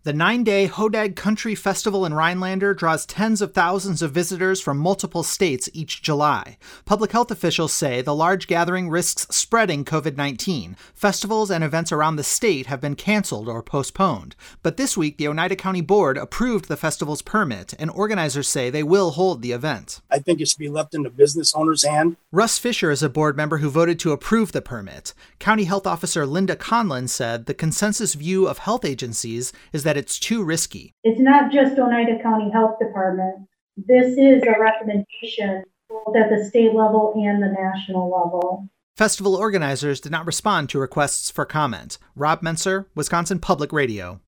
The 9-day Hodag Country Festival in Rhinelander draws tens of thousands of visitors from multiple states each July. Public health officials say the large gathering risks spreading COVID-19. Festivals and events around the state have been canceled or postponed. But this week, the Oneida County Board approved the festival's permit, and organizers say they will hold the event. I think it should be left in the business owner's hand. Russ Fisher is a board member who voted to approve the permit. County Health Officer Linda Conlon said the consensus view of health agencies is that it's too risky. It's not just Oneida County Health Department. This is a recommendation both at the state level and the national level. Festival organizers did not respond to requests for comment. Rob Menser, Wisconsin Public Radio.